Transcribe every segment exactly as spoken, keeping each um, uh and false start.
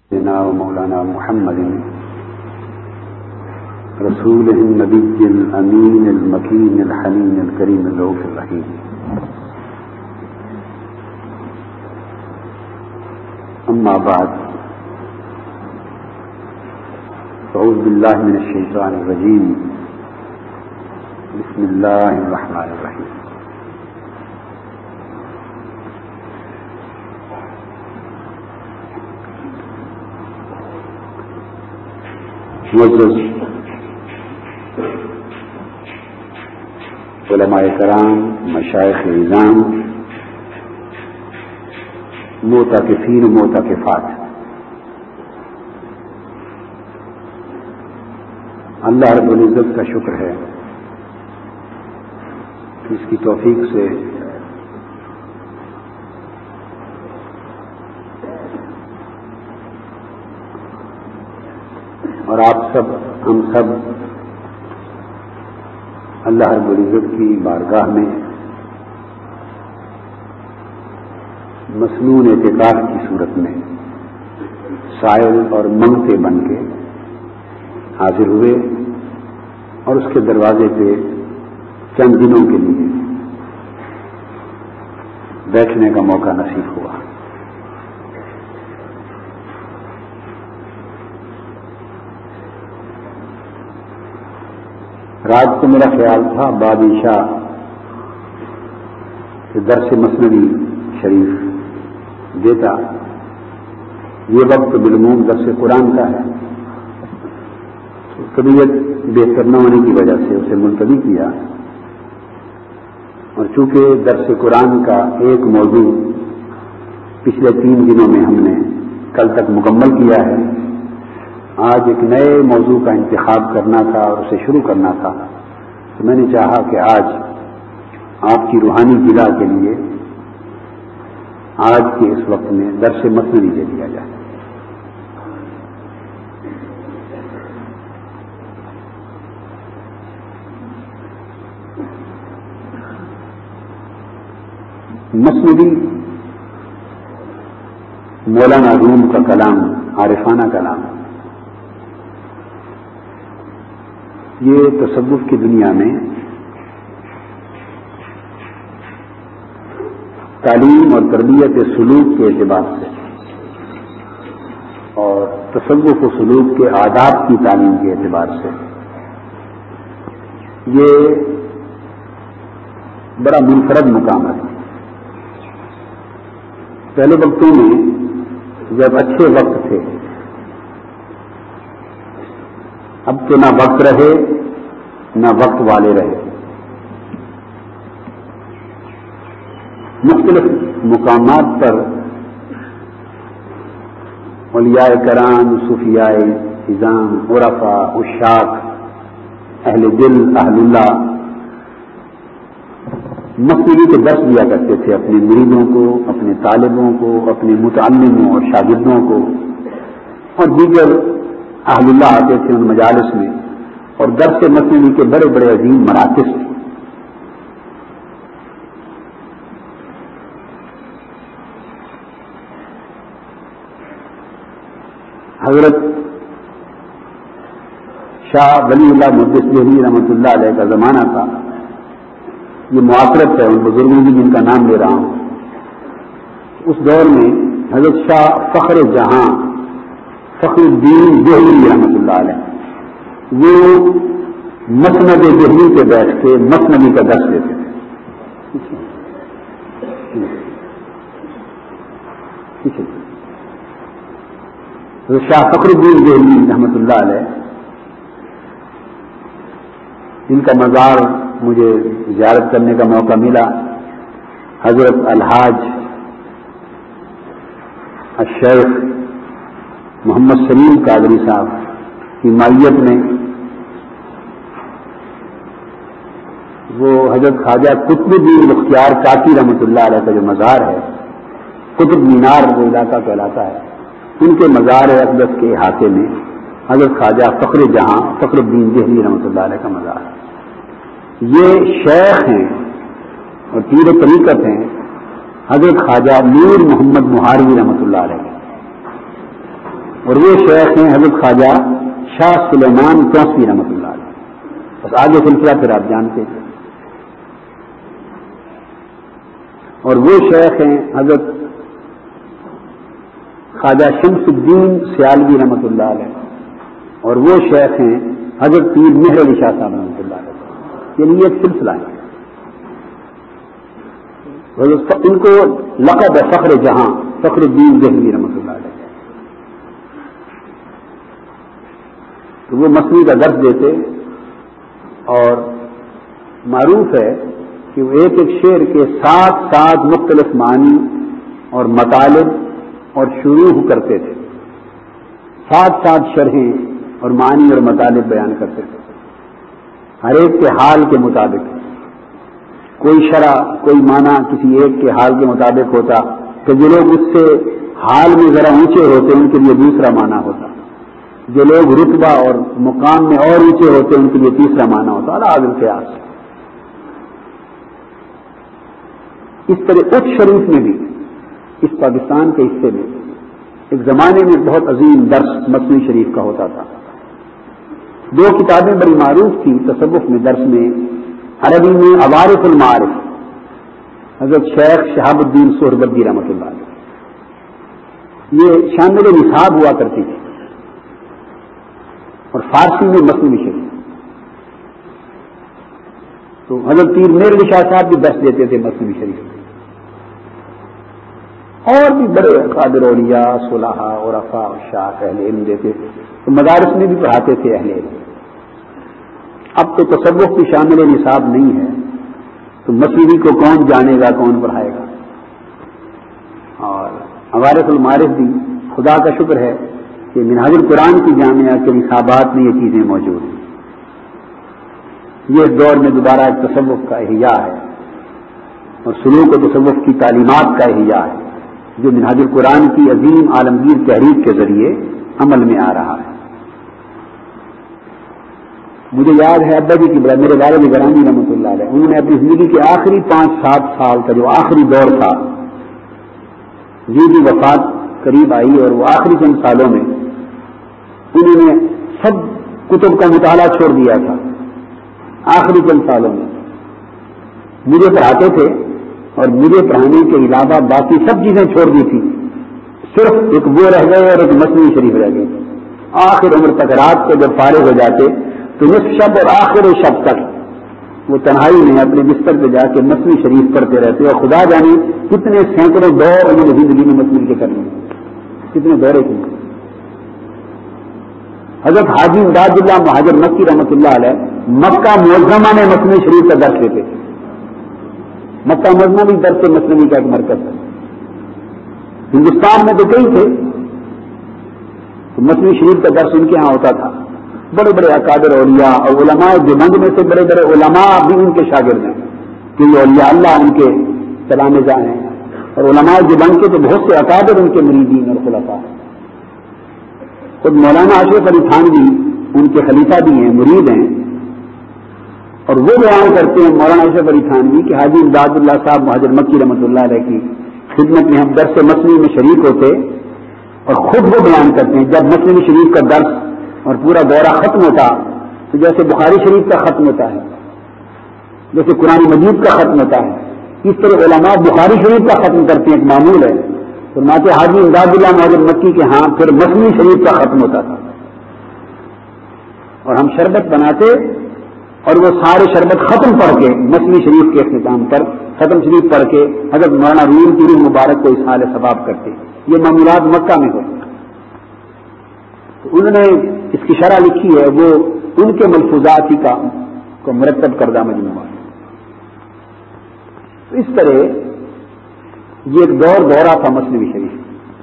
سيدنا ومولانا محمد رسوله النبي الأمين المكين الحنين الكريم الرؤوف الرحيم. أما بعد، أعوذ بالله من الشيطان الرجيم. بسم الله الرحمن الرحيم. معزز علماء کرام، مشائخ اعظام، معتکفین و معتکفات، اللہ رب العزت کا شکر ہے کہ اس کی توفیق سے اور آپ سب ہم سب اللہ رب العزت کی بارگاہ میں مسنون اعتکاف کی صورت میں سائل اور منگتے بن کے حاضر ہوئے اور اس کے دروازے پہ چند دنوں کے لیے بیٹھنے کا موقع نصیب ہوا. رات کو میرا خیال تھا بعد عشاء کہ درس مثنوی شریف دیتا. یہ وقت بالعموم درس قرآن کا ہے، طبیعت بہتر نہ ہونے کی وجہ سے اسے ملتوی کیا، اور چونکہ درس قرآن کا ایک موضوع پچھلے تین دنوں میں ہم نے کل تک مکمل کیا ہے، آج ایک نئے موضوع کا انتخاب کرنا تھا اور اسے شروع کرنا تھا، تو میں نے چاہا کہ آج آپ کی روحانی غذا کے لیے آج کے اس وقت میں درس مثنوی دے دیا جائے. مثنوی مولانا روم کا کلام، عارفانہ کلام، یہ تصوف کی دنیا میں تعلیم اور تربیت سلوک کے اعتبار سے اور تصوف و سلوک کے آداب کی تعلیم کے اعتبار سے یہ بڑا منفرد مقام ہے. پہلے وقتوں میں جب اچھے وقت تھے، اب تو نہ وقت رہے نہ وقت والے رہے. مختلف مقامات پر اولیاء کرام، صوفیاء اعظام، عرفاء، عشاق، اہل دل، اہل اللہ مثنوی کے درس دیا کرتے تھے اپنے مریدوں کو، اپنے طالبوں کو، اپنے متعلموں اور شاگردوں کو، اور دیگر اہل اللہ آتے تھے ان مجالس میں، اور درس مثنوی کے بڑے بڑے عظیم مراکز تھے. حضرت شاہ ولی اللہ محدث دہلوی رحمۃ اللہ علیہ کا زمانہ تھا. یہ معاصرت ہے ان بزرگوں کی جن کا نام لے رہا ہوں. اس دور میں حضرت شاہ فخر جہاں فخر الدین دہلوی رحمۃ اللہ علیہ وہ مسند دہلی پہ بیٹھ کے مثنوی کا درس دیتے تھے. شاہ فخر الدین دہلوی رحمۃ اللہ علیہ، جن کا مزار مجھے زیارت کرنے کا موقع ملا، حضرت الحاج الشیخ محمد سلیم قادری صاحب کی مائیت میں وہ حضرت خواجہ قطب الدین بختیار کاکی رحمۃ اللہ علیہ کا جو مزار ہے، قطب مینار وہ علاقہ کہلاتا ہے، ان کے مزار اقدس کے احاطے میں حضرت خواجہ فخر جہاں فخر الدین دہلوی رحمۃ اللہ علیہ کا مزار ہے. یہ شیخ ہیں اور پیر طریقت ہیں حضرت خواجہ نور محمد مہاروی رحمۃ اللہ علیہ، اور وہ شیخ ہیں حضرت خواجہ شاہ سلیمان توسی رحمۃ اللہ علیہ. بس آگے سلسلہ پھر آپ جانتے ہیں. اور وہ شیخ ہیں حضرت خواجہ شمس الدین سیالوی رحمۃ اللہ علیہ. اور وہ شیخ ہیں حضرت پیر مہر علی شاہ صاحب رحمۃ اللہ علیہ. یعنی یہ ایک سلسلہ ہے. ان کو لقب ہے فخر جہاں، فخر الدین دہلوی رحمۃ اللہ علیہ. تو وہ مثنوی کا درس دیتے اور معروف ہے کہ وہ ایک ایک شعر کے ساتھ ساتھ مختلف معنی اور مطالب اور شروح کرتے تھے، ساتھ ساتھ شرحیں اور معنی اور مطالب بیان کرتے تھے ہر ایک کے حال کے مطابق. کوئی شرح کوئی معنی کسی ایک کے حال کے مطابق ہوتا کہ جو لوگ اس سے حال میں ذرا اونچے ہوتے ان کے لیے دوسرا معنی ہوتا، جو لوگ رتبہ اور مقام میں اور اونچے ہوتے ان کے لیے تیسرا معنی ہوتا. اللہ القیاس. اس طرح اٹھ شریف میں بھی اس پاکستان کے حصے میں ایک زمانے میں بہت عظیم درس مثنوی شریف کا ہوتا تھا. دو کتابیں بڑی معروف تھیں تصوف میں درس میں. عربی میں عوارف المعارف حضرت شیخ شہاب الدین سہروردی رحمۃ اللہ علیہ، یہ شامل نصاب ہوا کرتی تھی. اور فارسی میں مثنوی شریف. تو حضرت پیر مہر علی شاہ صاحب بھی درس دیتے تھے مثنوی شریف. اور بھی بڑے قادر اولیاء صلحاء عرفاء شاہ اہل علم دیتے. تو مدارس میں بھی پڑھاتے تھے اہل علم. اب تو تصوف کی شامل نصاب نہیں ہے تو مثنوی کو کون جانے گا، کون پڑھائے گا. اور عوارف المعارف بھی خدا کا شکر ہے کہ منہاج القرآن کی جامعہ کے نصابات میں یہ چیزیں موجود ہیں. یہ اس دور میں دوبارہ ایک تصوف کا احیاء ہے اور سلوک و تصوف کی تعلیمات کا احیاء ہے جو منہاج القرآن کی عظیم عالمگیر تحریک کے ذریعے عمل میں آ رہا ہے. مجھے یاد ہے ابا جی کی بڑا میرے والد گرامی رحمۃ اللہ علیہ، انہوں نے اپنی زندگی کے آخری پانچ سات سال کا جو آخری دور تھا، جی بھی وفات قریب آئی اور وہ آخری چند سالوں میں انہوں نے سب کتب کا مطالعہ چھوڑ دیا تھا. آخری چند سالوں میں مجھے پڑھاتے تھے اور مجھے پڑھانے کے علاوہ باقی سب چیزیں چھوڑ دی تھی، صرف ایک وہ رہ گئے اور ایک مثنوی شریف رہ گئے. آخر عمر تک رات کو جب فارغ ہو جاتے تو نصف شب اور آخر شب تک وہ تنہائی میں اپنے بستر پہ جا کے مثنوی شریف پڑھتے رہتے. اور خدا جانے کتنے سینکڑوں دور انہوں نے زندگی میں مثنوی کے کرنے، کتنے دورے کی. حضرت حاجی امداد اللہ مہاجر مکی رحمۃ اللہ علیہ مکہ معظمہ میں مثنوی شریف کا درس دیتے. مکہ معظمہ بھی درس مثنوی کا ایک مرکز ہے. ہندوستان میں تو کئی تھے تو مثنوی شریف کا درس ان کے ہاں ہوتا تھا. بڑے بڑے اکابر اولیاء اور علماء دیوبند میں سے بڑے بڑے علماء بھی ان کے شاگرد ہیں کہ یہ اولیاء اللہ ان کے تلامذہ ہیں. اور علماء دیوبند کے تو بہت سے اکابر ان کے مریدین اور خلفاء ہیں. خود مولانا اشرف علی تھانوی ان کے خلیفہ بھی ہیں، مرید ہیں. اور وہ بیان کرتے ہیں مولانا اشرف علی تھانوی کہ حاجی امداد اللہ صاحب مہاجر مکی رحمۃ اللہ علیہ کی خدمت میں ہم درس مثنوی میں شریک ہوتے اور خود وہ بیان کرتے ہیں جب مثنوی شریف کا درس اور پورا دورہ ختم ہوتا تو جیسے بخاری شریف کا ختم ہوتا ہے، جیسے قرآن مجید کا ختم ہوتا ہے، اس طرح علماء بخاری شریف کا ختم کرتے ہیں، ایک معمول ہے. فرماتے حاجی امداد اللہ مہاجر مکی کے ہاں پھر مثنوی شریف کا ختم ہوتا تھا اور ہم شربت بناتے اور وہ سارے شربت ختم پڑھ کے مثنوی شریف کے اختتام پر ختم شریف پڑھ کے حضرت مولانا روم کی روح مبارک کو اصحال ثواب کرتے. یہ معمولات مکہ میں ہوتے. تو انہوں نے اس کی شرح لکھی ہے، وہ ان کے ملفوظات ہی کا کو مرتب کردہ مجموعہ ہے. تو اس طرح یہ ایک دور دورہ تھا مثنوی شریف.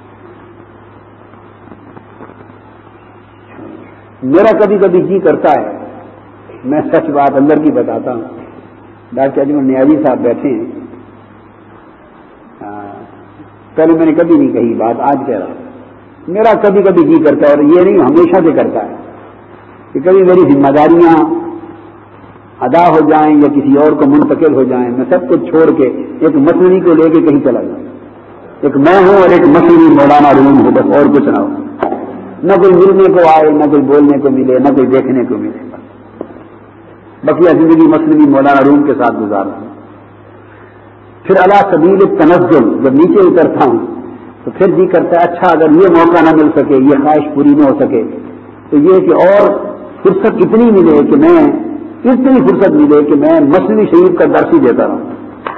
میرا کبھی کبھی جی کرتا ہے، میں سچ بات اندر کی بتاتا ہوں، ڈاکٹر اجمل نیازی صاحب بیٹھے ہیں، پہلے میں نے کبھی نہیں کہی بات، آج کہہ رہا ہوں. میرا کبھی کبھی جی کرتا ہے اور یہ نہیں ہمیشہ سے کرتا ہے کہ کبھی میری ذمہ داریاں ادا ہو جائیں یا کسی اور کو منتقل ہو جائیں، میں سب کچھ چھوڑ کے ایک مثنوی کو لے کے کہیں چلا جاؤں. ایک میں ہوں اور ایک مثنوی مولانا روم ہو، بس اور کچھ نہ ہو. نہ کوئی ملنے کو آئے، نہ کوئی بولنے کو ملے، نہ کوئی دیکھنے کو ملے. بقیہ زندگی مصنوعی مولانا روم کے ساتھ گزارتا ہوں. پھر علی سبیل التنزل جب نیچے اترتا ہوں تو پھر جی کرتا ہے اچھا اگر یہ موقع نہ مل سکے، یہ خواہش پوری نہ ہو سکے تو یہ کہ اور فرصت اتنی ملے کہ میں اتنی فرصت ملے کہ میں مصنوعی شریف کا درس ہی دیتا رہوں.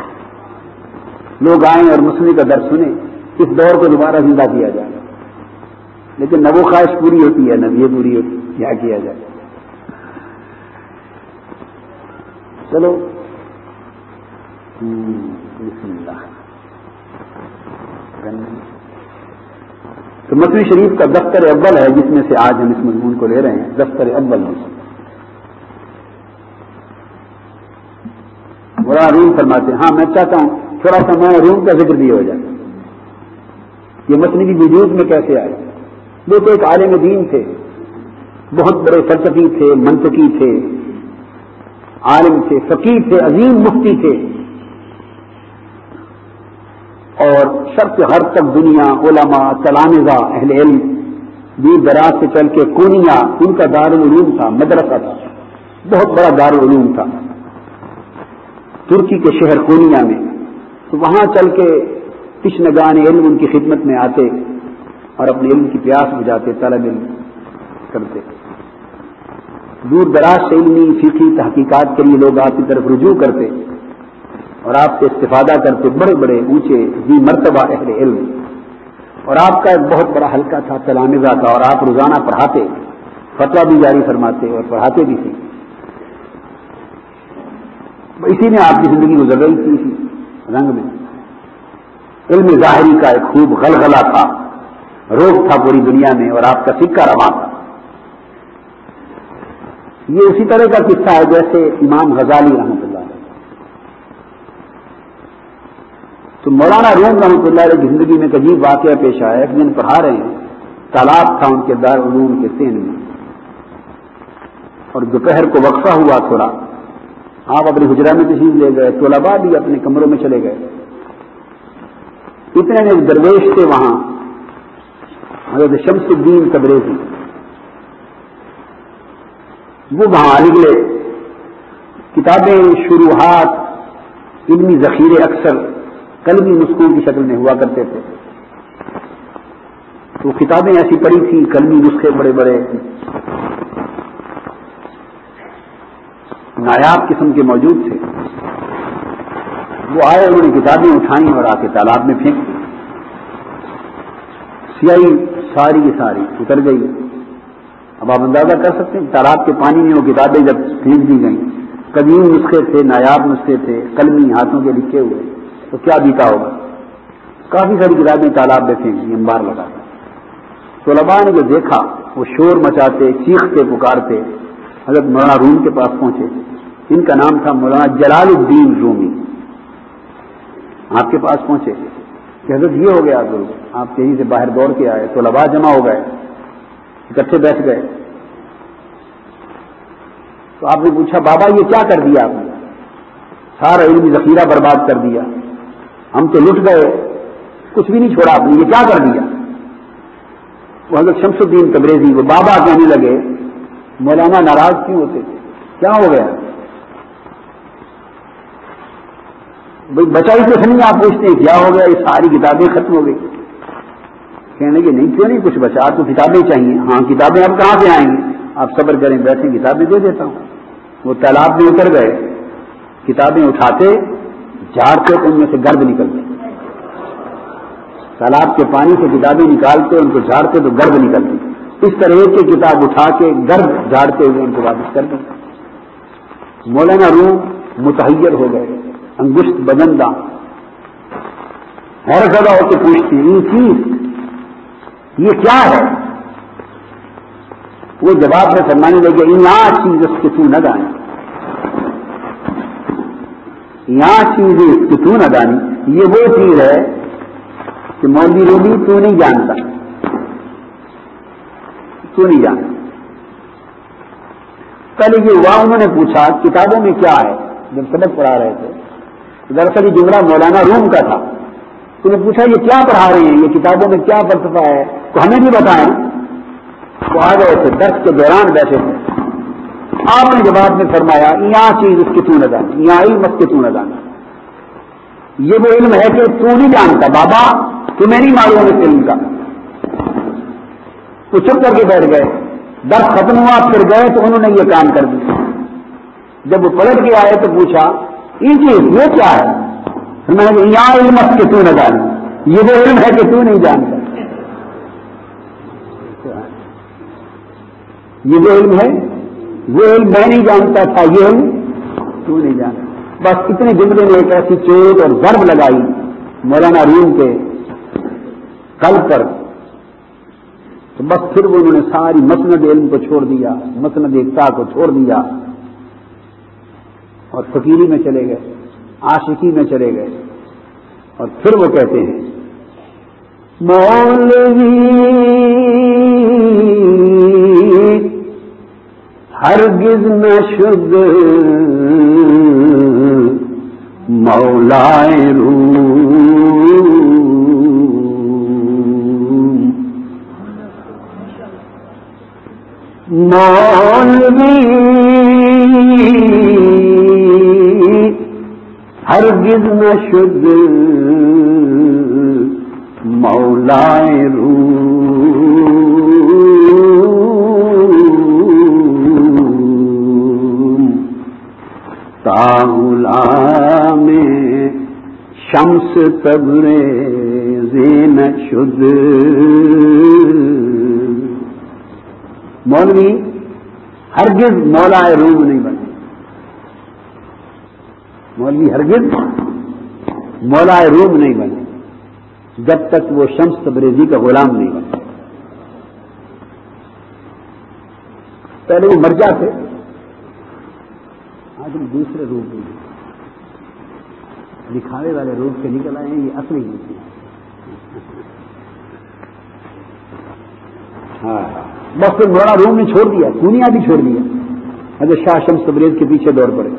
لوگ آئیں اور مصنوعی کا درس سنیں، اس دور کو دوبارہ زندہ کیا جائے. لیکن نہ وہ خواہش پوری ہوتی ہے نہ یہ پوری ہوتی ہے، کیا کیا جائے. چلو بسم اللہ. تو مصنوعی شریف کا دفتر اول ہے جس میں سے آج ہم اس مضمون کو لے رہے ہیں. دفتر اول میں مولانا روم فرماتے ہیں ہاں میں چاہتا ہوں تھوڑا سا مولانا روم کا ذکر بھی ہو جائے. یہ مصنوعی وجود میں کیسے آئے؟ وہ تو ایک عالم دین تھے، بہت بڑے فلسفی تھے، منطقی تھے، عالم تھے، فقیہ تھے، عظیم مفتی تھے، اور شرق سے غرب تک دنیا، علماء، تلامذہ، اہل علم دور دراز سے چل کے کونیا ان کا دارالعلوم تھا، مدرسہ تھا، بہت بڑا دارالعلوم تھا ترکی کے شہر کونیا میں. تو وہاں چل کے تشنگان علم ان کی خدمت میں آتے اور اپنے علم کی پیاس بجھاتے، طلب علم کرتے. دور دراز سے علمی فقہی تحقیقات کے لیے لوگ آپ کی طرف رجوع کرتے اور آپ سے استفادہ کرتے، بڑے بڑے اونچے ذی مرتبہ اہل علم. اور آپ کا ایک بہت بڑا حلقہ تھا تلامذہ کا، اور آپ روزانہ پڑھاتے، فتویٰ بھی جاری فرماتے اور پڑھاتے بھی تھے. اسی میں آپ کی زندگی گزر رہی تھی، اسی رنگ میں. علم ظاہری کا ایک خوب غلغلہ تھا، روگ تھا پوری دنیا میں، اور آپ کا سکہ رواں تھا. یہ اسی طرح کا قصہ ہے جیسے امام غزالی رحمۃ اللہ علیہ. تو مولانا روم رحمۃ اللہ علیہ کی زندگی میں ایک عجیب واقعہ پیش آیا. ایک دن پڑھا رہے ہیں، تالاب تھا ان کے دارالعلوم کے سین میں، اور دوپہر کو وقفہ ہوا تھوڑا. آپ اپنے حجرہ میں تشریف لے گئے، طلباء بھی اپنے کمروں میں چلے گئے. اتنے میں ایک درویش تھے وہاں، حضرت شمس الدین تبریزی، وہ وہاں نکلے. کتابیں، شروحات، علمی ذخیرے اکثر قلمی نسخوں کی شکل میں ہوا کرتے تھے. تو کتابیں ایسی پڑی تھیں، قلمی نسخے بڑے بڑے نایاب قسم کے موجود تھے. وہ آئے، انہوں نے کتابیں اٹھائیں اور آ کے تالاب میں پھینک دی. سیاہی ساری کی ساری اتر گئی. اب آپ اندازہ کر سکتے ہیں تالاب کے پانی میں وہ کتابیں جب پھینک دی گئیں، قدیم نسخے تھے، نایاب نسخے تھے، قلمی ہاتھوں کے لکھے ہوئے، تو کیا بیتا ہوگا. کافی ساری کتابیں تالاب میں پھینک دی، انبار لگا. طلباء نے جو دیکھا وہ شور مچاتے، چیختے، پکارتے حضرت مولانا روم کے پاس پہنچے. ان کا نام تھا مولانا جلال الدین رومی. آپ کے پاس پہنچے کہ حضرت یہ ہو گیا ضرور. آپ کہیں سے باہر دوڑ کے آئے، طلباء جمع ہو گئے، اکٹھے بیٹھ گئے. تو آپ نے پوچھا بابا یہ کیا کر دیا آپ نے؟ سارا علمی ذخیرہ برباد کر دیا، ہم تو لٹ گئے، کچھ بھی نہیں چھوڑا آپ نے، یہ کیا کر دیا؟ وہ حضرت شمس الدین تبریزی وہ بابا کہنے لگے. مولانا ناراض کیوں ہوتے تھے؟ کیا ہو گیا بھائی؟ بچائی کچھ نہیں، آپ پوچھتے ہیں کیا ہو گیا؟ یہ ساری کتابیں ختم ہو گئی. کہنے لگے نہیں کیوں نہیں، کچھ بچا تو کتابیں چاہیے. ہاں کتابیں اب کہاں سے آئیں گی؟ آپ صبر کریں، بیٹھیں، کتابیں دے دیتا ہوں. وہ تالاب میں اتر گئے، کتابیں اٹھاتے، جھاڑتے تو ان میں سے گرد نکلتی. تالاب کے پانی سے کتابیں نکالتے، ان کو جھاڑتے تو گرد نکلتی. اس طرح ایک ایک کتاب اٹھا کے گرد جھاڑتے ہوئے ان کو واپس کر دیں. مولانا روم متحیر ہو گئے، انگشت بجندہ، حیرت زدہ ہو کے پوچھتے ہیں یہ چیز یہ کیا ہے؟ وہ جواب میں فرمانے لگے یہاں چیز اس کے تو نہ دانی، یہاں چیز اس کے تو نہ دانی، یہ وہ چیز ہے کہ مولوی رومی تو نہیں جانتا، تو نہیں جانتا. پہلے یہ ہوا، انہوں نے پوچھا کتابوں میں کیا ہے. جب سبق پڑھا رہے تھے دراصل یہ جملہ مولانا روم کا تھا. انہوں نے پوچھا یہ کیا پڑھا رہے ہیں، یہ کتابوں میں کیا فلسفہ ہے، تو ہمیں بھی بتائیں. وہ آ گئے تھے، درس کے دوران بیٹھے تھے. آپ نے جواب میں فرمایا یہاں چیز اس کی تو نہ جانا، یہاں علم اس کی تو نہ جانا. یہ وہ علم ہے کہ تو نہیں جانتا بابا، تمہیں نہیں معلوم اس علم کا. وہ چپ کر کے بیٹھ گئے. درس ختم ہوا، پھر گئے تو انہوں نے یہ کام کر دیا. جب وہ پلٹ کے آئے تو پوچھا یہ چیز یہ کیا ہے؟ میں نے کہا یہاں علم اس کے تو نہ جانا، یہ وہ علم ہے کہ تو نہیں جانتا. یہ وہ علم ہے، وہ علم میں نہیں جانتا تھا، یہ علم تو نہیں جانتا. بس اتنے جملے نے ایک ایسی چوٹ اور ضرب لگائی مولانا روم کے قلب پر، تو بس پھر وہ انہوں نے ساری مسند علم کو چھوڑ دیا، مسند اقطاع کو چھوڑ دیا اور فقیری میں چلے گئے، عاشقی میں چلے گئے. اور پھر وہ کہتے ہیں مولوی ہرگز نہ شد مولائے روم، مولوی ہرگز نہ شد مولائے روم، تا غلام شمس تبریز نہ شد. مولوی ہرگز مولائے روم نہیں بنے، مولوی ہرگز مولائے روم نہیں بنے جب تک وہ شمس تبریزی کا غلام نہیں بنے. پہلے وہ مرجع تھے، آج ہم دوسرے روپ میں دکھاوے والے روپ سے نکل آئے ہیں، یہ اصلی روپ ہے. ہاں بس پھر مولانا روم نے چھوڑ دیا، دنیا بھی چھوڑ دیا. حضرت شاہ شمس تبریز کے پیچھے دوڑ پڑے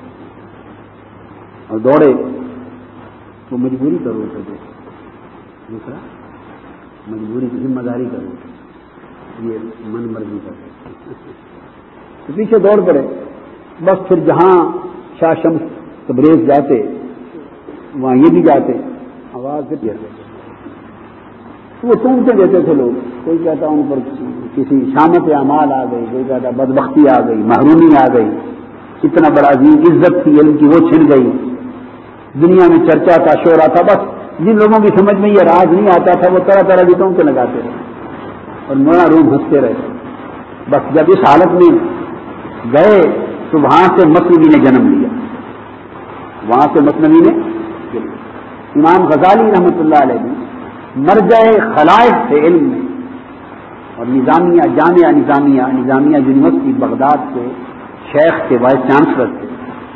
اور دوڑے تو مجبوری کا روپ ہے. دوسرا مجبوری کی ذمہ داری کا روپ، یہ من مرضی کا تو پیچھے دوڑ پڑے. بس پھر جہاں شاہ شمس تبریز جاتے وہاں یہ بھی جاتے، آواز سے دیتے، وہ سنتے دیتے تھے لوگ. کوئی کہتا ان پر کسی شامت اعمال آ گئی، کوئی کہتا بدبختی آ گئی، محرومی آ گئی، اتنا بڑا عظیم عزت تھی علم کی وہ چھن گئی. دنیا میں چرچا تھا، شورا تھا. بس جن لوگوں کی سمجھ میں یہ راز نہیں آتا تھا وہ طرح طرح کی ٹونکے لگاتے رہے اور مولانا روم ہنستے رہے. بس جب اس حالت میں گئے تو وہاں سے مثنوی نے جنم لیا، وہاں سے مثنوی نے. امام غزالی رحمۃ اللہ علیہ مرجع خلائق تھے علم میں، اور نظامیہ جامعہ نظامیہ نظامیہ یونیورسٹی بغداد کے شیخ کے وائس چانسلر تھے،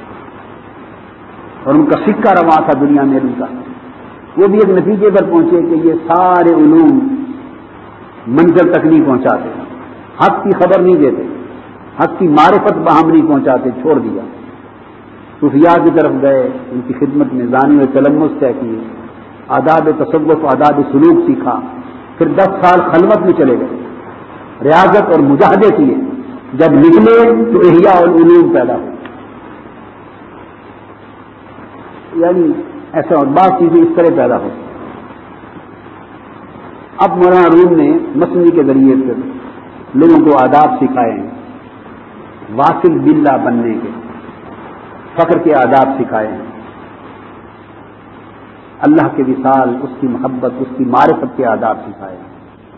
اور ان کا سکہ رواں تھا دنیا میں علم کا. وہ بھی ایک نتیجے پر پہنچے کہ یہ سارے علوم منزل تک نہیں پہنچاتے، حق کی خبر نہیں دیتے، حق کی معرفت باہم نہیں پہنچاتے، چھوڑ دیا. صوفیاء کی طرف گئے، ان کی خدمت میں زانی و تلمس طے کیے، آداب تصوف آداب سلوک سیکھا. پھر دس سال خلوت میں چلے گئے، ریاضت اور مجاہدے کیے. جب نکلے تو احیاء العلوم پیدا ہو. یعنی ایسا اور بعض چیزیں اس طرح پیدا ہو. اب مولانا روم نے مثنوی کے ذریعے سے لوگوں کو آداب سکھائے ہیں، واصل باللہ بننے کے، فقر کے آداب سکھائے ہیں، اللہ کے وصال، اس کی محبت، اس کی معرفت کے آداب سکھائے ہیں،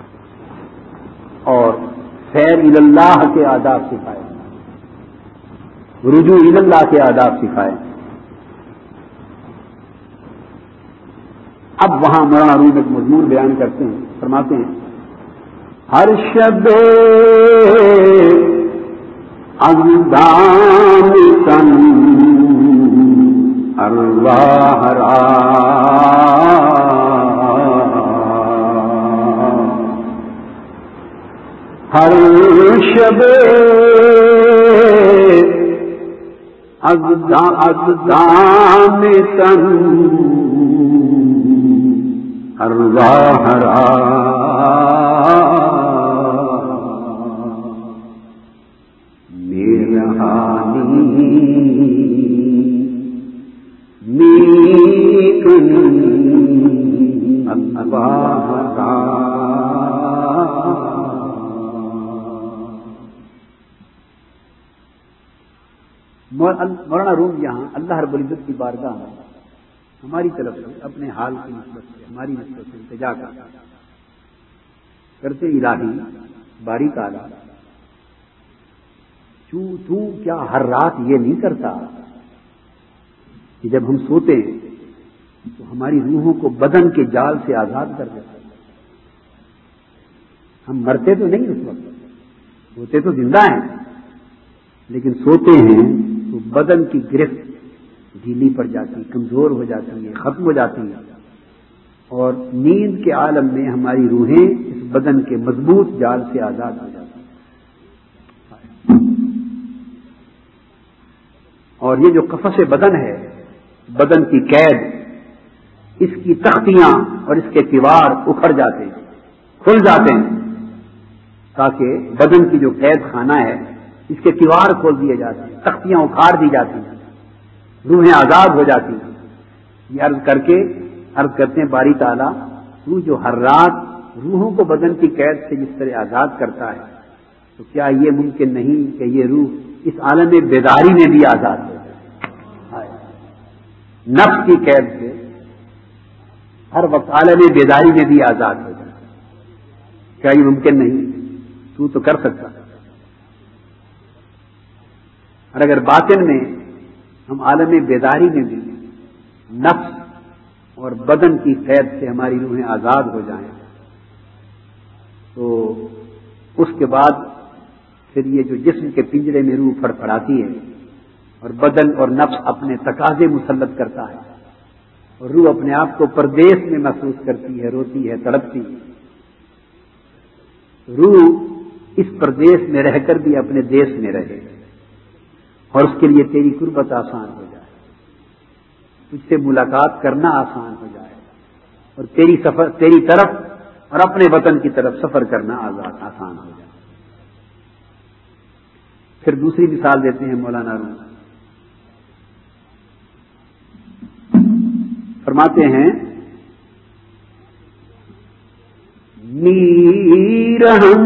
اور سیر الی اللہ کے آداب سکھائے ہیں، رجوع الی اللہ کے آداب سکھائے ہیں. اب وہاں مولانا روم ایک مضمون بیان کرتے ہیں، فرماتے ہیں ہر شب اقدام تن ارواح را ہر شب اقدام تن ارواح را مولانا روم یہاں اللہ رب العزت کی بارگاہ میں ہماری طرف سے اپنے حال کی نسبت سے ہماری نسبت سے التجا کرتا کرتے الہی باری تعالیٰ تو تو کیا ہر رات یہ نہیں کرتا کہ جب ہم سوتے ہیں تو ہماری روحوں کو بدن کے جال سے آزاد کر دیتا ہے؟ ہم مرتے تو نہیں اس وقت، ہوتے تو زندہ ہیں، لیکن سوتے ہیں تو بدن کی گرفت ڈھیلی پڑ جاتی، کمزور ہو جاتی ہے، ختم ہو جاتی ہے، اور نیند کے عالم میں ہماری روحیں اس بدن کے مضبوط جال سے آزاد ہو جاتی ہیں۔ اور یہ جو قفس بدن ہے، بدن کی قید، اس کی تختیاں اور اس کے تیوار اکھڑ جاتے ہیں، کھل جاتے ہیں، تاکہ بدن کی جو قید خانہ ہے اس کے تیوار کھول دیے جاتے ہیں، تختیاں اکھاڑ دی جاتی ہیں، روحیں آزاد ہو جاتی ہیں۔ یہ عرض کر کے عرض کرتے ہیں باری تعالیٰ تو جو ہر رات روحوں کو بدن کی قید سے جس طرح آزاد کرتا ہے، تو کیا یہ ممکن نہیں کہ یہ روح اس عالم بیداری میں بھی آزاد ہو جائے؟ نفس کی قید سے ہر وقت عالم بیداری میں بھی آزاد ہو جائے، کیا یہ ممکن نہیں؟ تو تو کر سکتا۔ اور اگر باطن میں ہم عالم بیداری میں بھی نفس اور بدن کی قید سے ہماری روحیں آزاد ہو جائیں تو اس کے بعد پھر یہ جو جسم کے پنجرے میں روح پھڑ پھڑاتی ہے اور بدن اور نفس اپنے تقاضے مسلط کرتا ہے اور روح اپنے آپ کو پردیس میں محسوس کرتی ہے، روتی ہے، تڑپتی ہے، روح اس پردیس میں رہ کر بھی اپنے دیش میں رہے اور اس کے لیے تیری قربت آسان ہو جائے، تجھ سے ملاقات کرنا آسان ہو جائے اور تیری سفر تیری طرف اور اپنے وطن کی طرف سفر کرنا آزاد آسان ہو جائے۔ پھر دوسری مثال دیتے ہیں مولانا روم، فرماتے ہیں نیرہم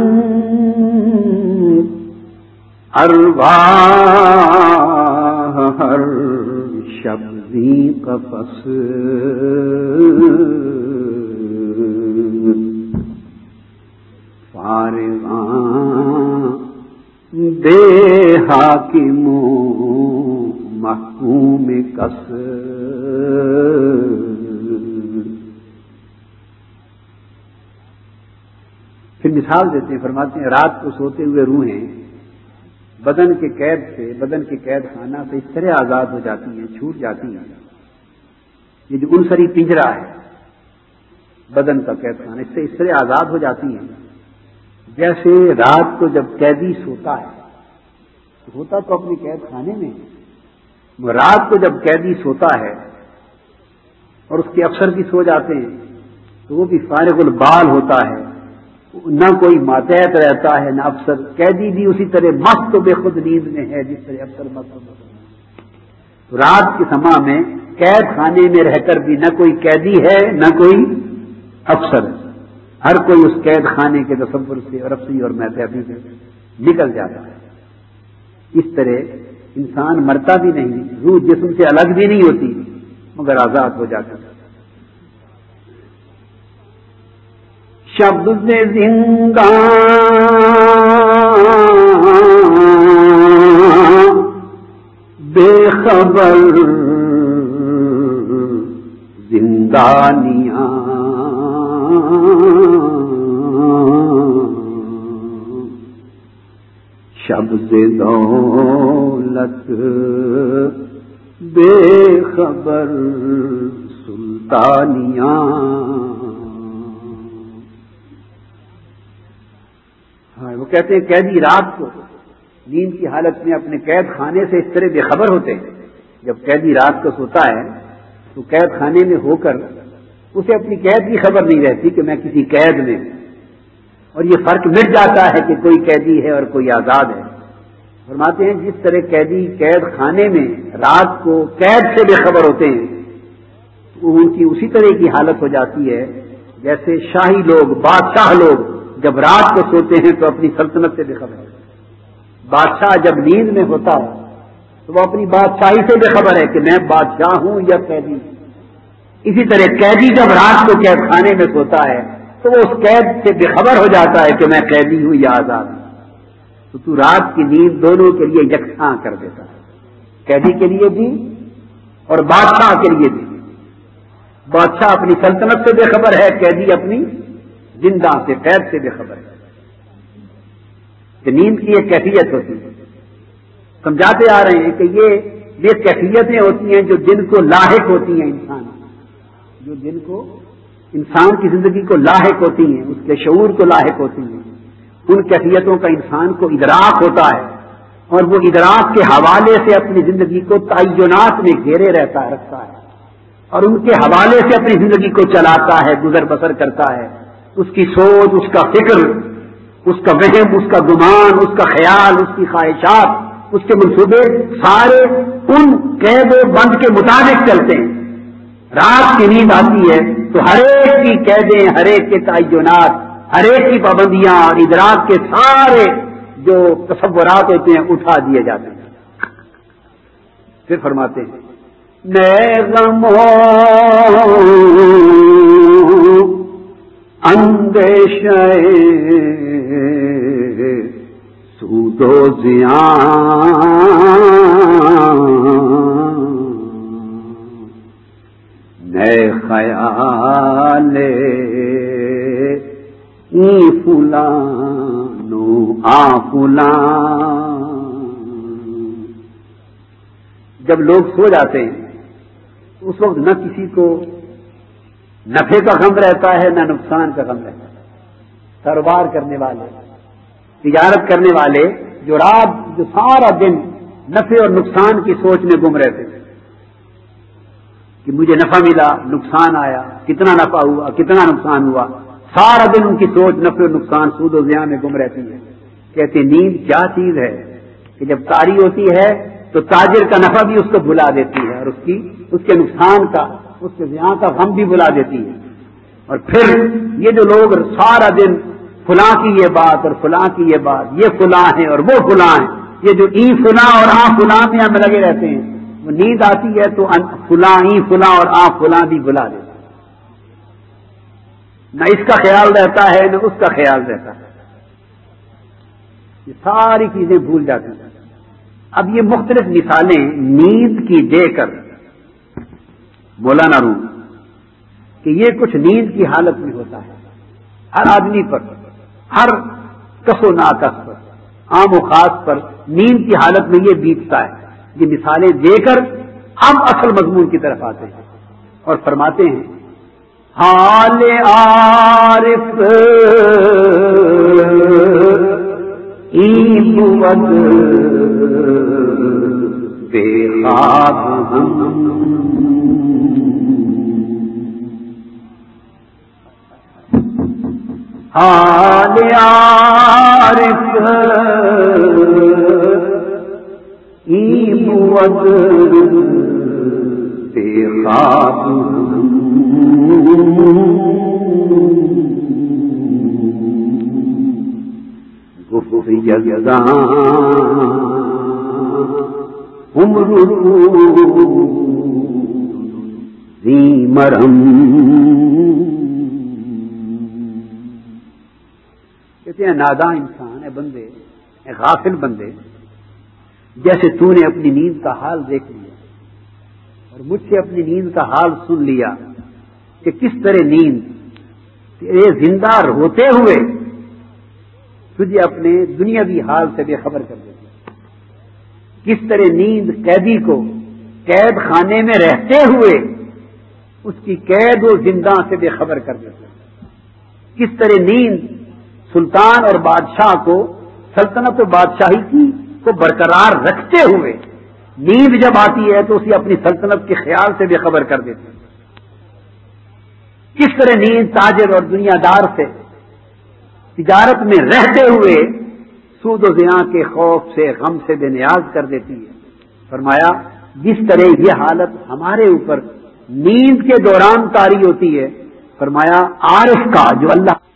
ارواح ہر شبزی قفس فارغاں بے حاکم محکوم کس۔ پھر مثال دیتے ہیں، فرماتے ہیں رات کو سوتے ہوئے روحیں بدن کے قید سے بدن کے قید خانہ سے اس طرح آزاد ہو جاتی ہیں، چھوٹ جاتی ہیں۔ یہ جو انصری پنجرا ہے بدن کا قید خانہ، اس سے اس طرح آزاد ہو جاتی ہیں جیسے رات کو جب قیدی سوتا ہے، ہوتا تو اپنے قید خانے میں، رات کو جب قیدی سوتا ہے اور اس کے افسر بھی سو جاتے ہیں تو وہ بھی فارغ البال ہوتا ہے، نہ کوئی ماتحت رہتا ہے نہ افسر، قیدی بھی اسی طرح مست و بے خود نیند میں ہے جس طرح افسر مست و بے خود۔ تو رات کے سما میں قید خانے میں رہ کر بھی نہ کوئی قیدی ہے نہ کوئی افسر، ہر کوئی اس قید خانے کے تصور سے اور افسری اور ماتحتی سے نکل جاتا ہے۔ اس طرح انسان مرتا بھی نہیں، روح جسم سے الگ بھی نہیں ہوتی مگر آزاد ہو جاتا ہے۔ شبز زندہ بے خبر زندانیاں شبز دولت بے خبر سلطانیاں۔ ہاں وہ کہتے ہیں قیدی رات کو نیند کی حالت میں اپنے قید خانے سے اس طرح بے خبر ہوتے ہیں، جب قیدی رات کو سوتا ہے تو قید خانے میں ہو کر اسے اپنی قید کی خبر نہیں رہتی کہ میں کسی قید میں ہوں، اور یہ فرق مٹ جاتا ہے کہ کوئی قیدی ہے اور کوئی آزاد ہے۔ فرماتے ہیں جس طرح قیدی قید خانے میں رات کو قید سے بے خبر ہوتے ہیں تو ان کی اسی طرح کی حالت ہو جاتی ہے جیسے شاہی لوگ، بادشاہ لوگ جب رات کو سوتے ہیں تو اپنی سلطنت سے بے خبر ہے۔ بادشاہ جب نیند میں ہوتا ہے تو وہ اپنی بادشاہی سے بے خبر ہے کہ میں بادشاہ ہوں یا قیدی ہوں۔ اسی طرح قیدی جب رات کو قید خانے میں سوتا ہے تو وہ اس قید سے بے خبر ہو جاتا ہے کہ میں قیدی ہوں یا آزاد ہوں۔ تو تو رات کی نیند دونوں کے لیے یکساں کر دیتا ہے، قیدی کے لیے بھی اور بادشاہ کے لیے بھی۔ بادشاہ اپنی سلطنت سے بے خبر ہے، قیدی اپنی زندہ سے قید سے بے خبر ہے کہ نیند کی ایک کیفیت ہوتی ہے۔ سمجھاتے آ رہے ہیں کہ یہ یہ کیفیتیں ہوتی ہیں جو دن کو لاحق ہوتی ہیں، انسان جو دن کو انسان کی زندگی کو لاحق ہوتی ہیں، اس کے شعور کو لاحق ہوتی ہیں، ان کیفیتوں کا انسان کو ادراک ہوتا ہے اور وہ ادراک کے حوالے سے اپنی زندگی کو تعینات میں گھیرے رہتا ہے رکھتا ہے اور ان کے حوالے سے اپنی زندگی کو چلاتا ہے، گزر بسر کرتا ہے۔ اس کی سوچ، اس کا فکر، اس کا وہم، اس کا گمان، اس کا خیال، اس کی خواہشات، اس کے منصوبے سارے ان قید و بند کے مطابق چلتے ہیں۔ رات کی نیند آتی ہے تو ہر ایک کی قیدیں، ہر ایک کے تعینات، ہر ایک کی پابندیاں اور ادراک کے سارے جو تصورات ہوتے ہیں اٹھا دیے جاتے ہیں۔ پھر فرماتے ہیں نئے غموں اندیشے سود و زیان نئے خیال ای فلانو آ فلان۔ جب لوگ سو جاتے ہیں اس وقت نہ کسی کو نفع کا غم رہتا ہے نہ نقصان کا غم رہتا ہے۔ کاروبار کرنے والے، تجارت کرنے والے جو رات جو سارا دن نفع اور نقصان کی سوچ میں گم رہتے ہیں کہ مجھے نفع ملا، نقصان آیا، کتنا نفع ہوا، کتنا نقصان ہوا، سارا دن ان کی سوچ نفع اور نقصان، سود و زیاں میں گم رہتی ہے۔ کہتے نیند کیا چیز ہے کہ جب تاری ہوتی ہے تو تاجر کا نفع بھی اس کو بھلا دیتی ہے اور اس کی اس کے نقصان کا، اس کے زیاں کا غم بھی بھلا دیتی ہے۔ اور پھر یہ جو لوگ سارا دن فلاں کی یہ بات اور فلاں کی یہ بات، یہ فلاں ہے اور وہ فلاں ہے، یہ جو ای فلاں اور آ فلاں میں ہم لگے رہتے ہیں، وہ نیند آتی ہے تو فلاں ای فلاں اور آ فلاں بھی بھلا دیتے ہیں۔ نہ اس کا خیال رہتا ہے نہ اس کا خیال رہتا ہے، یہ ساری چیزیں بھول جاتی ہیں۔ اب یہ مختلف مثالیں نیند کی دے کر مولانا روم کہ یہ کچھ نیند کی حالت میں ہوتا ہے ہر آدمی پر، ہر کس و ناکس پر، عام و خاص پر نیند کی حالت میں یہ بیتتا ہے۔ یہ مثالیں دے کر اب اصل مضمون کی طرف آتے ہیں اور فرماتے ہیں حال عارف ای بود بے خواب ہم حال عارف ای بود بے خواب گفت یزدان عمر ذی مرہم۔ کہتے ہیں ناداں انسان ہے، بندے اے غافل بندے، جیسے تو نے اپنی نیند کا حال دیکھ لیا اور مجھ سے اپنی نیند کا حال سن لیا کہ کس طرح نیند تیرے زندہ ہوتے ہوئے تجھے اپنے دنیاوی حال سے بے خبر کر دیتی ہے، کس طرح نیند قیدی کو قید خانے میں رہتے ہوئے اس کی قید و زندہ سے بے خبر کر دیتی ہے، کس طرح نیند سلطان اور بادشاہ کو سلطنت و بادشاہی کی کو برقرار رکھتے ہوئے نیند جب آتی ہے تو اسے اپنی سلطنت کے خیال سے بے خبر کر دیتی ہے، کس طرح نیند تاجر اور دنیا دار سے تجارت میں رہتے ہوئے سود و زیاں کے خوف سے غم سے بے نیاز کر دیتی ہے۔ فرمایا جس طرح یہ حالت ہمارے اوپر نیند کے دوران طاری ہوتی ہے، فرمایا عارف کا جو اللہ